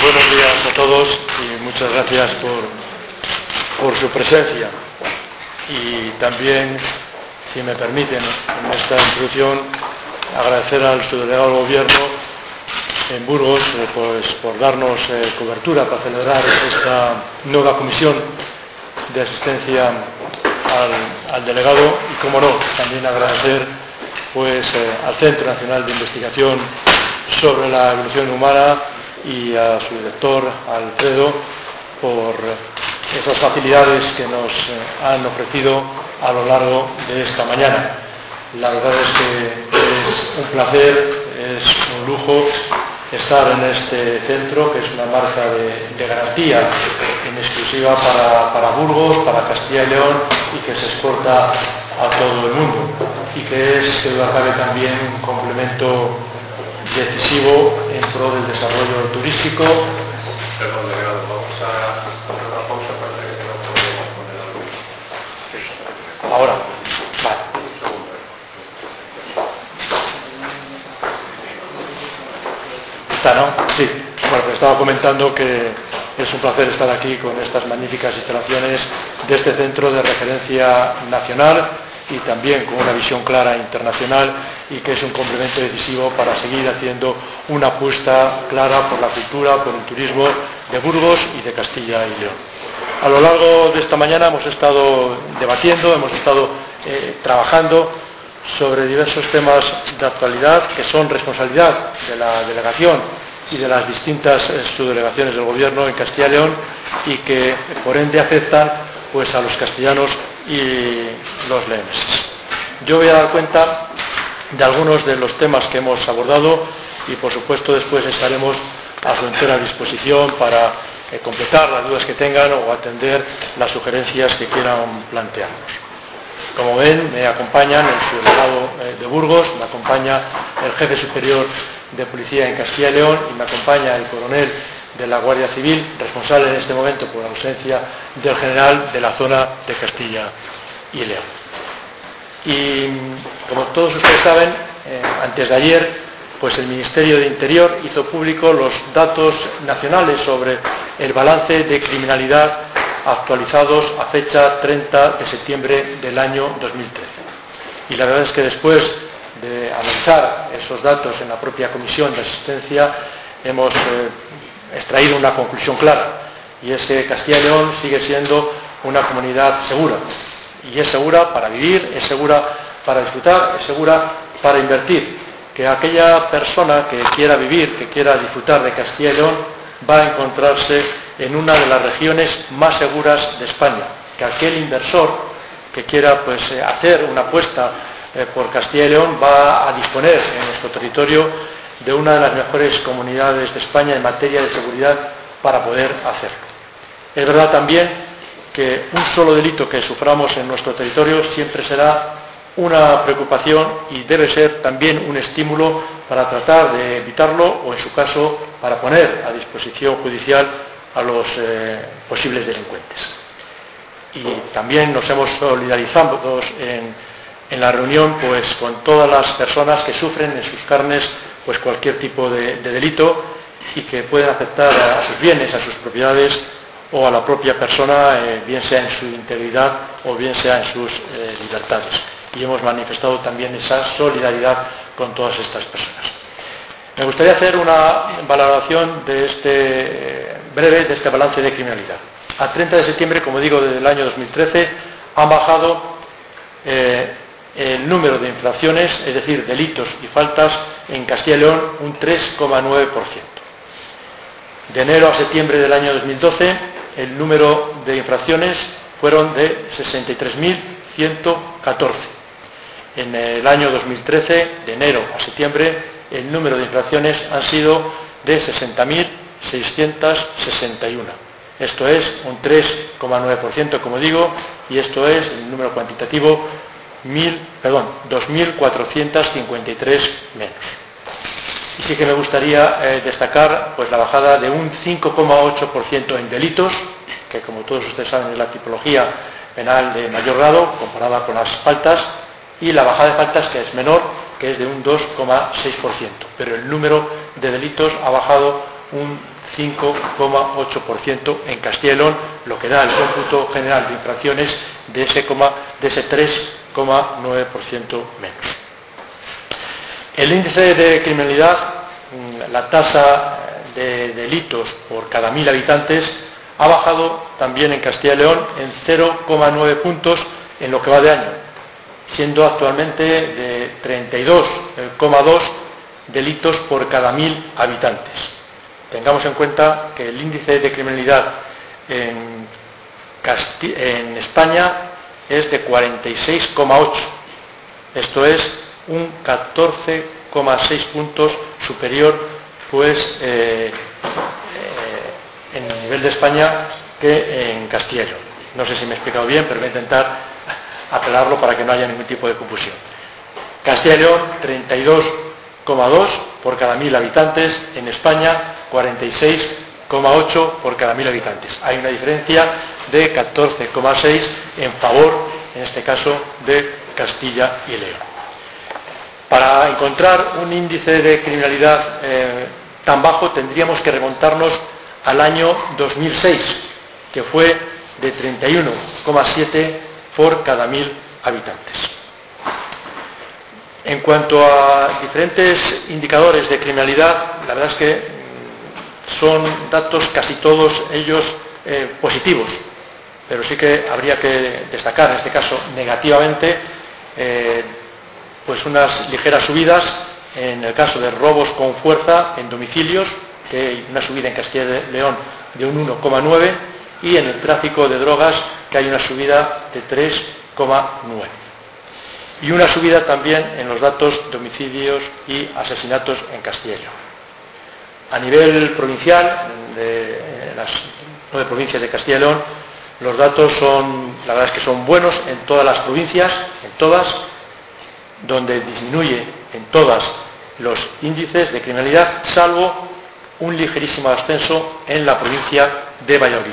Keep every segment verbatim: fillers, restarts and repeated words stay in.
Buenos días a todos y muchas gracias por, por su presencia. Y también, si me permiten, en esta introducción, agradecer al subdelegado del Gobierno en Burgos eh, pues, por darnos eh, cobertura para celebrar esta nueva comisión de asistencia al, al delegado y, como no, también agradecer pues, eh, al Centro Nacional de Investigación sobre la Evolución Humana y a su director, Alfredo, por esas facilidades que nos eh, han ofrecido a lo largo de esta mañana. La verdad es que es un placer, es un lujo estar en este centro, que es una marca de, de garantía en exclusiva para, para Burgos, para Castilla y León, y que se exporta a todo el mundo, y que es, que duda cabe, también un complemento decisivo en pro del desarrollo turístico. Perdón, delegado, vamos a hacer una pausa para que no podamos poner algo. Ahora, vale. Un segundo. Está, ¿no? Sí. Bueno, pues estaba comentando que es un placer estar aquí con estas magníficas instalaciones de este centro de referencia nacional y también con una visión clara internacional, y que es un complemento decisivo para seguir haciendo una apuesta clara por la cultura, por el turismo de Burgos y de Castilla y León. A lo largo de esta mañana hemos estado debatiendo, hemos estado eh, trabajando sobre diversos temas de actualidad que son responsabilidad de la delegación y de las distintas eh, subdelegaciones del Gobierno en Castilla y León, y que por ende afectan pues a los castellanos y los leoneses. Yo voy a dar cuenta de algunos de los temas que hemos abordado y, por supuesto, después estaremos a su entera disposición para eh, completar las dudas que tengan o atender las sugerencias que quieran plantearnos. Como ven, me acompañan el subdelegado eh, de Burgos, me acompaña el jefe superior de policía en Castilla y León y me acompaña el coronel de la Guardia Civil, responsable en este momento por la ausencia del general de la zona de Castilla y León. Y como todos ustedes saben, eh, antes de ayer, pues el Ministerio de Interior hizo público los datos nacionales sobre el balance de criminalidad actualizados a fecha treinta de septiembre del año dos mil trece. Y la verdad es que después de analizar esos datos en la propia comisión de asistencia, hemos eh, extraído una conclusión clara, y es que Castilla y León sigue siendo una comunidad segura, y es segura para vivir, es segura para disfrutar, es segura para invertir, que aquella persona que quiera vivir, que quiera disfrutar de Castilla y León, va a encontrarse en una de las regiones más seguras de España, que aquel inversor que quiera pues hacer una apuesta eh, por Castilla y León va a disponer en nuestro territorio de una de las mejores comunidades de España en materia de seguridad para poder hacerlo. Es verdad también que un solo delito que suframos en nuestro territorio siempre será una preocupación y debe ser también un estímulo para tratar de evitarlo o, en su caso, para poner a disposición judicial a los eh, posibles delincuentes. Y también nos hemos solidarizado en, en la reunión pues, con todas las personas que sufren en sus carnes pues cualquier tipo de, de delito y que pueden afectar a, a sus bienes, a sus propiedades o a la propia persona, eh, bien sea en su integridad o bien sea en sus eh, libertades. Y hemos manifestado también esa solidaridad con todas estas personas. Me gustaría hacer una valoración de este eh, breve de este balance de criminalidad. A treinta de septiembre, como digo, del año dos mil trece, han bajado eh, el número de infracciones, es decir, delitos y faltas en Castilla y León, un tres coma nueve por ciento. De enero a septiembre del año dos mil doce, el número de infracciones fueron de sesenta y tres mil ciento catorce. En el año dos mil trece, de enero a septiembre, el número de infracciones han sido de sesenta mil seiscientos sesenta y uno. Esto es un tres coma nueve por ciento, como digo, y esto es el número cuantitativo mil, perdón, dos mil cuatrocientos cincuenta y tres menos. Y sí que me gustaría eh, destacar pues, la bajada de un cinco coma ocho por ciento en delitos, que como todos ustedes saben es la tipología penal de mayor grado comparada con las faltas, y la bajada de faltas, que es menor, que es de un dos coma seis por ciento. Pero el número de delitos ha bajado un cinco coma ocho por ciento en Castilla y León, lo que da el cómputo general de infracciones de ese, de ese tres coma nueve por ciento menos. El índice de criminalidad, la tasa de delitos por cada mil habitantes, ha bajado también en Castilla y León en cero coma nueve puntos en lo que va de año, siendo actualmente de treinta y dos coma dos delitos por cada mil habitantes. Tengamos en cuenta que el índice de criminalidad en, Casti- en España es de cuarenta y seis coma ocho. Esto es un catorce coma seis puntos superior pues eh, eh, en el nivel de España que en Castilla y León. No sé si me he explicado bien, pero voy a intentar aclararlo para que no haya ningún tipo de confusión. Castilla y León, treinta y dos coma dos por cada mil habitantes. En España, cuarenta y seis coma ocho por cada mil habitantes. Hay una diferencia de catorce coma seis en favor, en este caso, de Castilla y León. Para encontrar un índice de criminalidad eh, tan bajo tendríamos que remontarnos al año dos mil seis, que fue de treinta y uno coma siete por cada mil habitantes. En cuanto a diferentes indicadores de criminalidad, la verdad es que son datos casi todos ellos eh, positivos, pero sí que habría que destacar en este caso negativamente eh, pues unas ligeras subidas en el caso de robos con fuerza en domicilios, que hay una subida en Castilla y León de un uno coma nueve, y en el tráfico de drogas, que hay una subida de tres coma nueve. Y una subida también en los datos de homicidios y asesinatos en Castilla y León. A nivel provincial, de las nueve provincias de Castilla y León, los datos son, la verdad es que son buenos en todas las provincias, en todas, donde disminuye en todas los índices de criminalidad, salvo un ligerísimo ascenso en la provincia de Valladolid,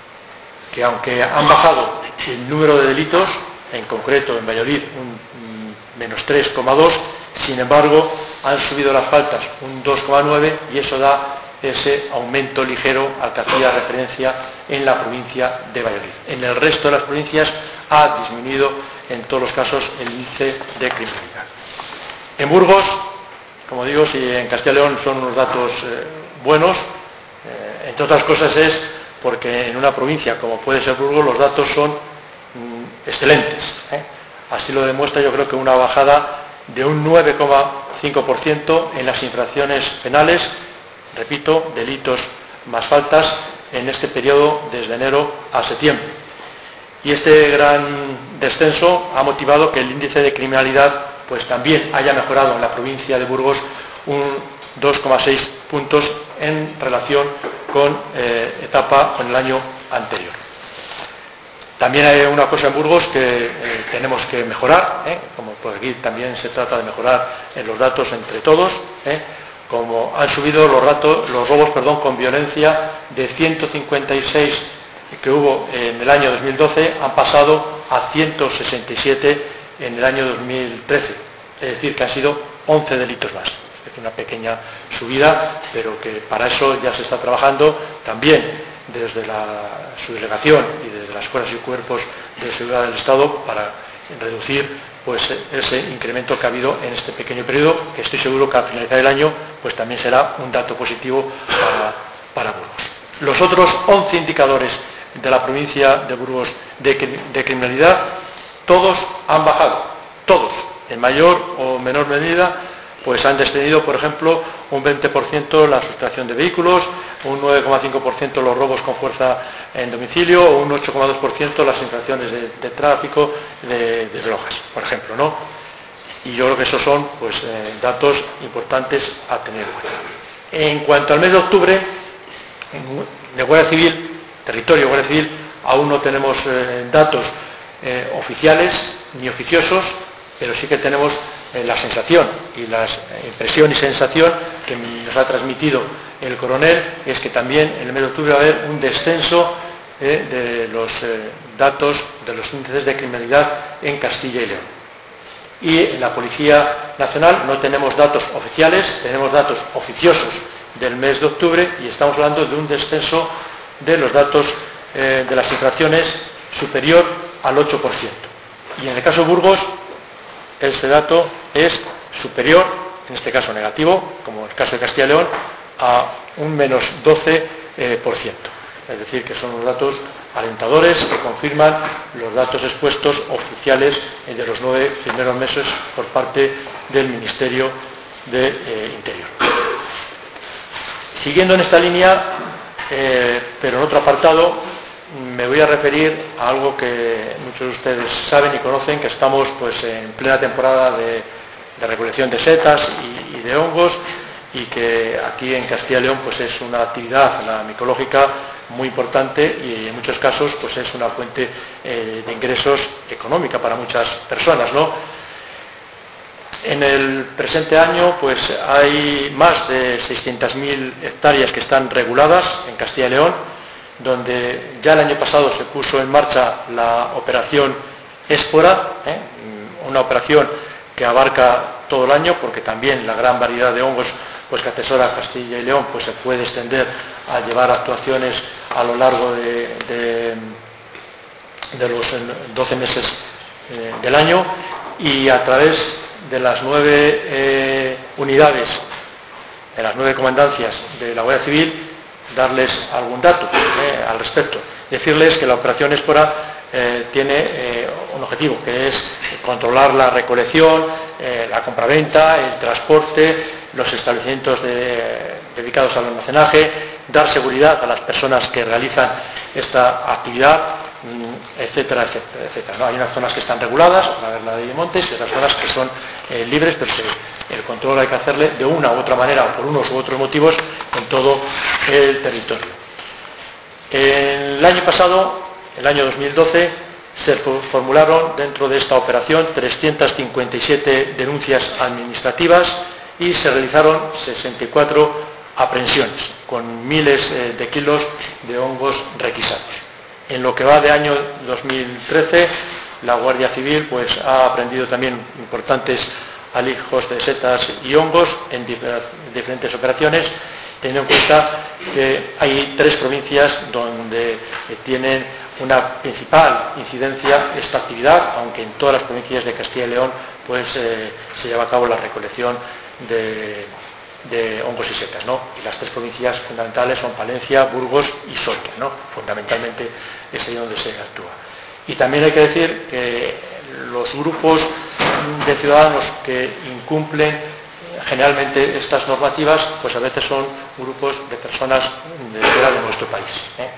que aunque han bajado el número de delitos, en concreto en Valladolid un menos tres coma dos, sin embargo han subido las faltas un dos coma nueve, y eso da ese aumento ligero al que hacía referencia en la provincia de Valladolid. En el resto de las provincias ha disminuido en todos los casos el índice de criminalidad. En Burgos, como digo, si en Castilla y León son unos datos eh, buenos, eh, entre otras cosas es porque en una provincia como puede ser Burgos los datos son mm, excelentes, ¿eh? Así lo demuestra, yo creo, que una bajada de un nueve coma cinco por ciento en las infracciones penales, repito, delitos más faltas, en este periodo desde enero a septiembre. Y este gran descenso ha motivado que el índice de criminalidad pues también haya mejorado en la provincia de Burgos un dos coma seis puntos en relación con eh, etapa con el año anterior. También hay una cosa en Burgos que eh, tenemos que mejorar, ¿eh? como por aquí también se trata de mejorar en los datos entre todos, ¿eh? como han subido los, ratos, los robos perdón, con violencia de ciento cincuenta y seis que hubo en el año dos mil doce, han pasado a ciento sesenta y siete en el año dos mil trece, es decir, que han sido once delitos más. Es una pequeña subida, pero que para eso ya se está trabajando también desde la subdelegación y desde las fuerzas y cuerpos de seguridad del Estado para reducir pues ese incremento que ha habido en este pequeño periodo, que estoy seguro que al finalizar el año pues también será un dato positivo para, para Burgos. Los otros once indicadores de la provincia de Burgos de, de criminalidad, todos han bajado, todos, en mayor o menor medida, pues han descendido, por ejemplo, un veinte por ciento la sustracción de vehículos, un nueve coma cinco por ciento los robos con fuerza en domicilio, o un ocho coma dos por ciento las infracciones de, de tráfico de, de drogas, por ejemplo, ¿no? Y yo creo que esos son pues eh, datos importantes a tener en cuenta. En cuanto al mes de octubre, de Guardia Civil, territorio Guardia Civil, aún no tenemos eh, datos eh, oficiales ni oficiosos, pero sí que tenemos eh, la sensación y la impresión y sensación que nos ha transmitido el coronel, es que también en el mes de octubre va a haber un descenso eh, de los eh, datos de los índices de criminalidad en Castilla y León. Y en la Policía Nacional no tenemos datos oficiales, tenemos datos oficiosos del mes de octubre, y estamos hablando de un descenso de los datos eh, de las infracciones superior al ocho por ciento. Y en el caso de Burgos, ese dato es superior, en este caso negativo, como en el caso de Castilla y León, a un menos doce por ciento. Es decir, que son los datos alentadores que confirman los datos expuestos oficiales de los nueve primeros meses por parte del Ministerio de eh, Interior. Siguiendo en esta línea, eh, pero en otro apartado, me voy a referir a algo que muchos de ustedes saben y conocen, que estamos pues en plena temporada de, de recolección de setas y, y de hongos, y que aquí en Castilla y León pues es una actividad, la micológica, muy importante, y en muchos casos pues es una fuente eh, de ingresos económica para muchas personas, ¿no? En el presente año pues hay más de seiscientas mil hectáreas que están reguladas en Castilla y León, donde ya el año pasado se puso en marcha la operación Éspora, ¿eh? una operación que abarca todo el año, porque también la gran variedad de hongos pues que atesora Castilla y León pues se puede extender a llevar actuaciones a lo largo de, de, de los doce meses eh, del año, y a través de las nueve eh, unidades, de las nueve comandancias de la Guardia Civil, darles algún dato eh, al respecto. Decirles que la operación Éspora eh, tiene eh, un objetivo, que es controlar la recolección, eh, la compraventa, el transporte, los establecimientos de, dedicados al almacenaje, dar seguridad a las personas que realizan esta actividad, etcétera, etcétera, etcétera, ¿no? Hay unas zonas que están reguladas, una la ley de montes, y otras zonas que son eh, libres, pero se, el control hay que hacerle de una u otra manera, o por unos u otros motivos, en todo el territorio. El año pasado, el año dos mil doce, se formularon dentro de esta operación trescientas cincuenta y siete denuncias administrativas y se realizaron sesenta y cuatro aprehensiones con miles eh, de kilos de hongos requisados. En lo que va de año dos mil trece, la Guardia Civil pues ha aprehendido también importantes alijos de setas y hongos en diferentes operaciones, teniendo en cuenta que hay tres provincias donde tienen una principal incidencia esta actividad, aunque en todas las provincias de Castilla y León pues eh, se lleva a cabo la recolección de, de hongos y setas, ¿no? Y las tres provincias fundamentales son Palencia, Burgos y Soria, ¿no? Fundamentalmente es ahí donde se actúa. Y también hay que decir que los grupos de ciudadanos que incumplen generalmente estas normativas, pues a veces son grupos de personas de fuera de nuestro país, ¿eh?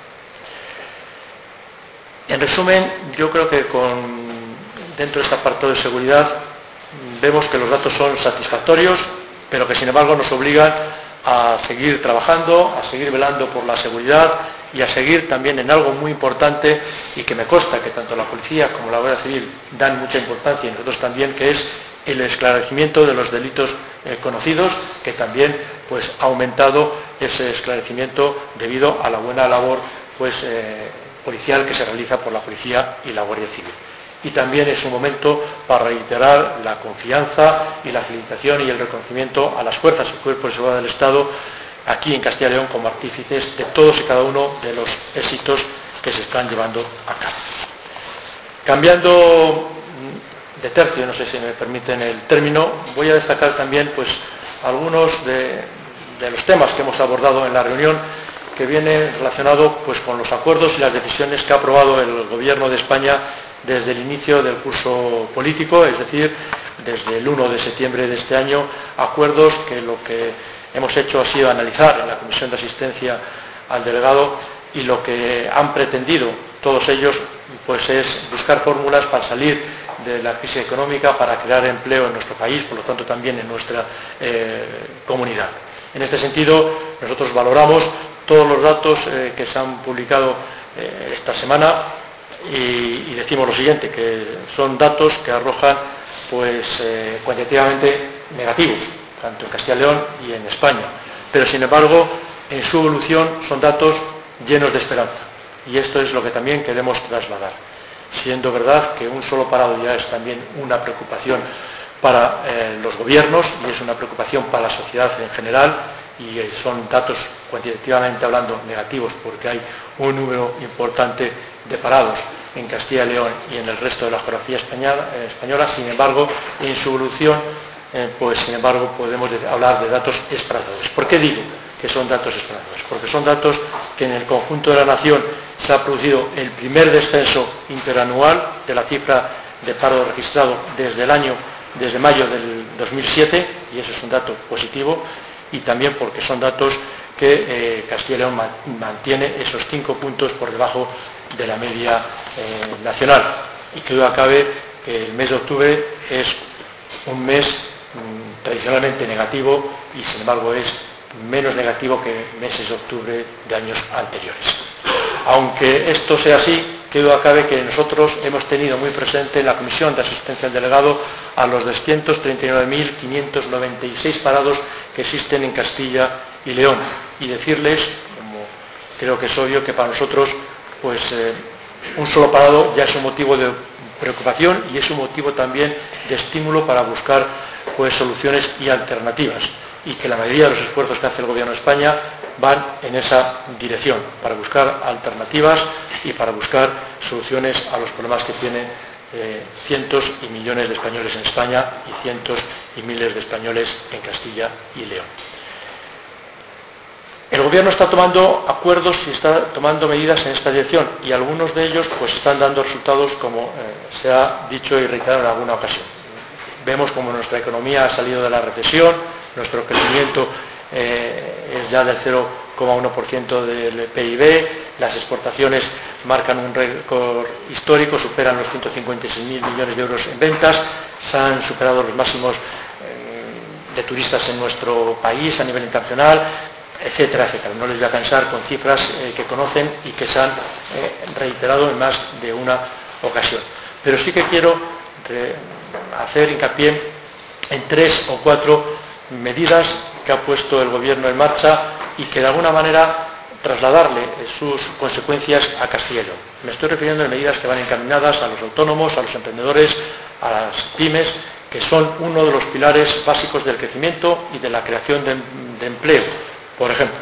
En resumen, yo creo que con, dentro de este apartado de seguridad vemos que los datos son satisfactorios, pero que sin embargo nos obligan a seguir trabajando, a seguir velando por la seguridad y a seguir también en algo muy importante, y que me consta que tanto la policía como la Guardia Civil dan mucha importancia, y nosotros también, que es el esclarecimiento de los delitos eh, conocidos, que también pues ha aumentado ese esclarecimiento debido a la buena labor pues eh, policial que se realiza por la policía y la Guardia Civil. Y también es un momento para reiterar la confianza y la felicitación y el reconocimiento a las fuerzas y cuerpos de seguridad del Estado aquí en Castilla y León como artífices de todos y cada uno de los éxitos que se están llevando a cabo. Cambiando de tercio, no sé si me permiten el término, voy a destacar también pues algunos de, de los temas que hemos abordado en la reunión, que viene relacionado pues con los acuerdos y las decisiones que ha aprobado el Gobierno de España desde el inicio del curso político, es decir, desde el uno de septiembre de este año, acuerdos que lo que hemos hecho ha sido analizar en la Comisión de Asistencia al Delegado, y lo que han pretendido todos ellos pues es buscar fórmulas para salir de la crisis económica, para crear empleo en nuestro país, por lo tanto también en nuestra eh, comunidad. En este sentido, nosotros valoramos todos los datos eh, que se han publicado eh, esta semana, y, y decimos lo siguiente, que son datos que arrojan pues eh, cuantitativamente negativos, tanto en Castilla y León y en España, pero sin embargo en su evolución son datos llenos de esperanza, y esto es lo que también queremos trasladar, siendo verdad que un solo parado ya es también una preocupación para eh, los gobiernos, y es una preocupación para la sociedad en general. y son datos cuantitativamente hablando negativos porque hay un número importante de parados en Castilla y León y en el resto de la geografía española, eh, española. Sin embargo, en su evolución, eh, pues sin embargo podemos de, hablar de datos esperanzadores. ¿Por qué digo que son datos esperanzadores? Porque son datos que en el conjunto de la nación se ha producido el primer descenso interanual de la cifra de paro registrado desde el año, desde mayo del dos mil siete, y eso es un dato positivo, y también porque son datos que eh, Castilla y León mantiene esos cinco puntos por debajo de la media eh, nacional. Y que duda cabe que el mes de octubre es un mes mmm, tradicionalmente negativo y sin embargo es menos negativo que meses de octubre de años anteriores. Aunque esto sea así, que duda cabe que nosotros hemos tenido muy presente en la Comisión de Asistencia al Delegado a los doscientos treinta y nueve mil quinientos noventa y seis parados que existen en Castilla y León, y decirles, como creo que es obvio, que para nosotros pues eh, un solo parado ya es un motivo de preocupación y es un motivo también de estímulo para buscar pues soluciones y alternativas, y que la mayoría de los esfuerzos que hace el Gobierno de España van en esa dirección, para buscar alternativas y para buscar soluciones a los problemas que tienen eh, cientos y millones de españoles en España y cientos y miles de españoles en Castilla y León. El Gobierno está tomando acuerdos y está tomando medidas en esta dirección, y algunos de ellos pues están dando resultados, como eh, se ha dicho y reiterado en alguna ocasión. Vemos como nuestra economía ha salido de la recesión, nuestro crecimiento eh, es ya del cero coma uno por ciento del P I B, las exportaciones marcan un récord histórico, superan los ciento cincuenta y seis mil millones de euros en ventas, se han superado los máximos eh, de turistas en nuestro país a nivel internacional, etcétera, etcétera. No les voy a cansar con cifras eh, que conocen y que se han eh, reiterado en más de una ocasión. Pero sí que quiero re- hacer hincapié en tres o cuatro medidas que ha puesto el Gobierno en marcha y que de alguna manera trasladarle sus consecuencias a Castilla y León. Me estoy refiriendo a medidas que van encaminadas a los autónomos, a los emprendedores, a las pymes, que son uno de los pilares básicos del crecimiento y de la creación de, de empleo. Por ejemplo,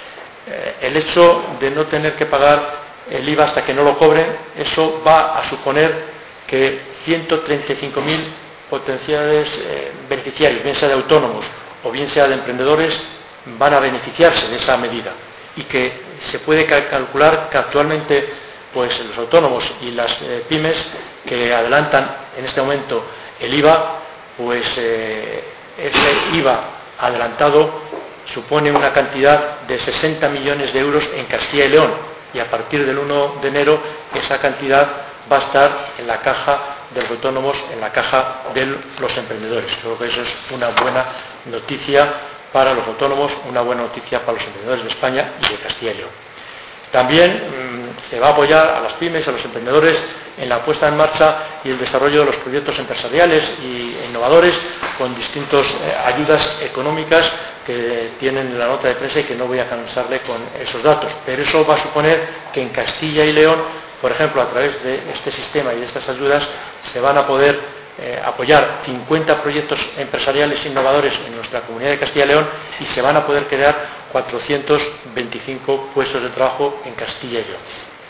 eh, el hecho de no tener que pagar el I V A hasta que no lo cobren, eso va a suponer que ciento treinta y cinco mil potenciales eh, beneficiarios, bien sea de autónomos o bien sea de emprendedores, van a beneficiarse de esa medida, y que se puede calcular que actualmente pues los autónomos y las eh, pymes que adelantan en este momento el I V A, pues eh, ese I V A adelantado supone una cantidad de sesenta millones de euros en Castilla y León, y a partir del uno de enero esa cantidad va a estar en la caja de los autónomos, en la caja de los emprendedores. Creo que eso es una buena noticia para los autónomos, una buena noticia para los emprendedores de España y de Castilla y León. También mmm, se va a apoyar a las pymes, a los emprendedores, en la puesta en marcha y el desarrollo de los proyectos empresariales y innovadores, con distintas eh, ayudas económicas que tienen la nota de prensa y que no voy a cansarle con esos datos. Pero eso va a suponer que en Castilla y León, por ejemplo, a través de este sistema y de estas ayudas, se van a poder eh, apoyar cincuenta proyectos empresariales innovadores en nuestra comunidad de Castilla y León, y se van a poder crear cuatrocientos veinticinco puestos de trabajo en Castilla y León.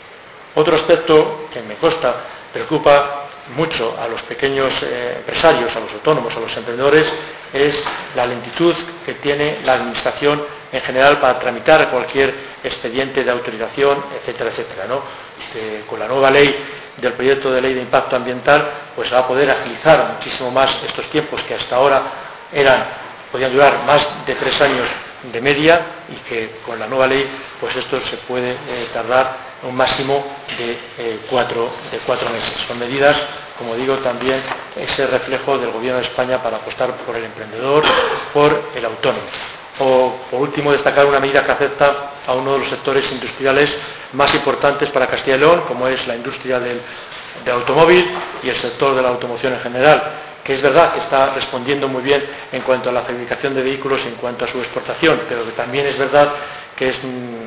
Otro aspecto que me consta preocupa mucho a los pequeños eh, empresarios, a los autónomos, a los emprendedores, es la lentitud que tiene la Administración en general para tramitar cualquier expediente de autorización, etcétera, etcétera, ¿no? Que con la nueva ley del proyecto de ley de impacto ambiental, pues se va a poder agilizar muchísimo más estos tiempos que hasta ahora eran, podían durar más de tres años de media, y que con la nueva ley pues esto se puede eh, tardar un máximo de, eh, cuatro, de cuatro meses. Son medidas, como digo, también ese reflejo del Gobierno de España para apostar por el emprendedor, por el autónomo. O, por último, destacar una medida que afecta a uno de los sectores industriales más importantes para Castilla y León, como es la industria del, del automóvil y el sector de la automoción en general, que es verdad que está respondiendo muy bien en cuanto a la fabricación de vehículos y en cuanto a su exportación, pero que también es verdad que es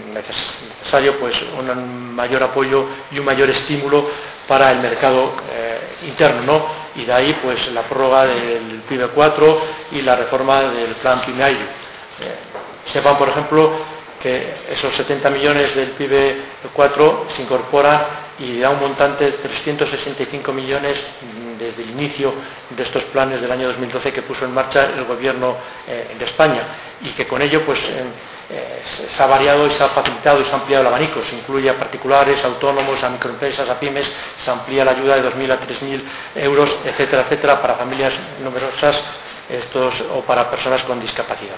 necesario pues un mayor apoyo y un mayor estímulo para el mercado eh, interno, ¿no? Y de ahí pues la prórroga del PYME cuatro y la reforma del plan PYME. Eh, Sepan, por ejemplo, que esos setenta millones del P I B cuatro se incorporan y da un montante de trescientos sesenta y cinco millones desde el inicio de estos planes del año dos mil doce que puso en marcha el Gobierno eh, de España, y que con ello pues eh, eh, se ha variado y se ha facilitado y se ha ampliado el abanico. Se incluye a particulares, autónomos, a microempresas, a pymes, se amplía la ayuda de dos mil a tres mil euros, etcétera, etcétera, para familias numerosas estos, o para personas con discapacidad.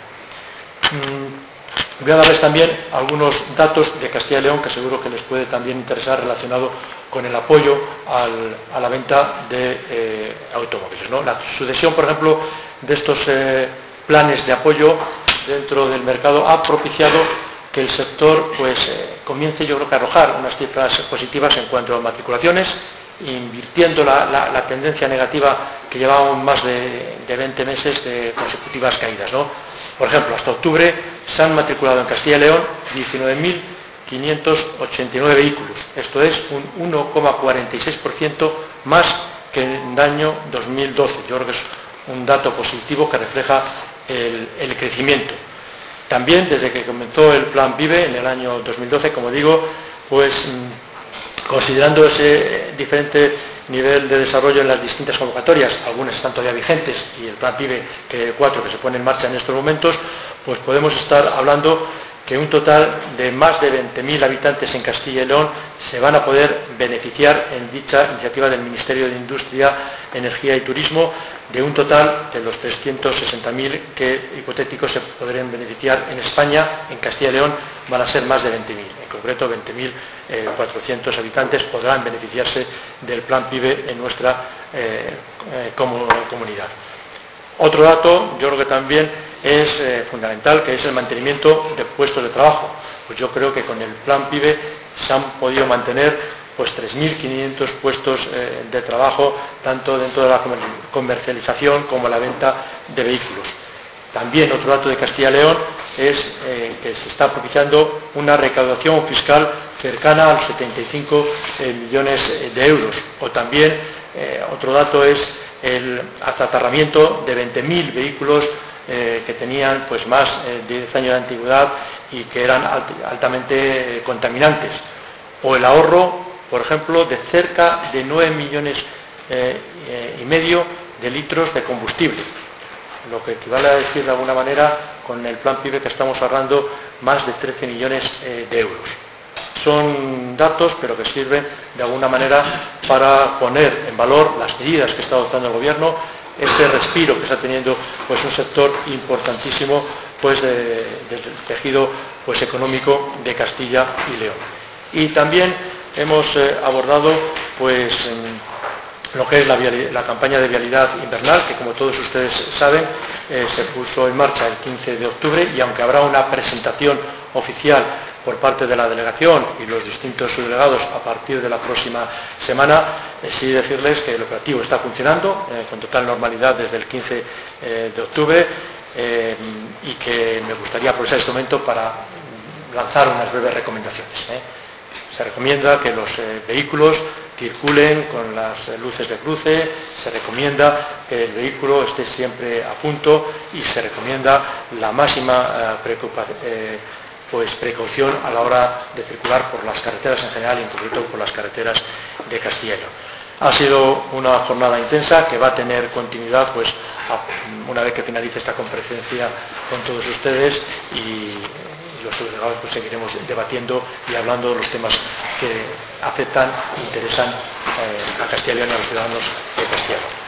Mm. Voy a darles también algunos datos de Castilla y León que seguro que les puede también interesar, relacionado con el apoyo al, a la venta de eh, automóviles, ¿no? La sucesión, por ejemplo, de estos eh, planes de apoyo dentro del mercado ha propiciado que el sector pues eh, comience, yo creo, que a arrojar unas cifras positivas en cuanto a matriculaciones, invirtiendo la, la, la tendencia negativa que llevábamos más de, de veinte meses de consecutivas caídas, ¿no? Por ejemplo, hasta octubre se han matriculado en Castilla y León diecinueve mil quinientos ochenta y nueve vehículos. Esto es un uno coma cuarenta y seis por ciento más que en el año dos mil doce. Yo creo que es un dato positivo que refleja el, el crecimiento. También, desde que comenzó el Plan Vive en el año dos mil doce, como digo, pues considerando ese diferente nivel de desarrollo en las distintas convocatorias, algunas están todavía vigentes, y el Plan Vive cuatro que se pone en marcha en estos momentos, pues podemos estar hablando que un total de más de veinte mil habitantes en Castilla y León se van a poder beneficiar en dicha iniciativa del Ministerio de Industria, Energía y Turismo, de un total de los trescientos sesenta mil que hipotéticos se podrían beneficiar en España. En Castilla y León van a ser más de veinte mil, en concreto veinte mil cuatrocientos habitantes podrán beneficiarse del Plan Vive en nuestra eh, eh, comunidad. Otro dato, yo creo que también es eh, fundamental, que es el mantenimiento de puestos de trabajo. Pues yo creo que con el Plan Vive se han podido mantener pues tres mil quinientos puestos eh, de trabajo, tanto dentro de la comercialización como la venta de vehículos. También otro dato de Castilla y León es eh, que se está propiciando una recaudación fiscal cercana a los setenta y cinco eh, millones de euros. O también eh, otro dato es el achatarramiento de veinte mil vehículos eh, que tenían pues más eh, de diez años de antigüedad y que eran alt altamente eh, contaminantes. O el ahorro, por ejemplo, de cerca de nueve millones eh, eh, y medio de litros de combustible, lo que equivale a decir de alguna manera, con el Plan Vive, que estamos ahorrando más de trece millones eh, de euros. Son datos, pero que sirven de alguna manera para poner en valor las medidas que está adoptando el Gobierno, ese respiro que está teniendo pues un sector importantísimo pues de, del tejido pues económico de Castilla y León. Y también hemos eh, abordado pues en lo que es la, la campaña de vialidad invernal, que como todos ustedes saben eh, se puso en marcha el quince de octubre, y aunque habrá una presentación oficial por parte de la delegación y los distintos subdelegados a partir de la próxima semana, eh, sí decirles que el operativo está funcionando eh, con total normalidad desde el quince eh, de octubre eh, y que me gustaría aprovechar este momento para lanzar unas breves recomendaciones. ¿eh? Se recomienda que los eh, vehículos circulen con las eh, luces de cruce, se recomienda que el vehículo esté siempre a punto y se recomienda la máxima eh, preocupación. Eh, pues precaución a la hora de circular por las carreteras en general y en concreto por las carreteras de Castilla y León. Ha sido una jornada intensa que va a tener continuidad pues a, una vez que finalice esta comparecencia con todos ustedes, y los subdelegados pues seguiremos debatiendo y hablando de los temas que afectan e interesan eh, a Castilla y León y a los ciudadanos de Castilla y León.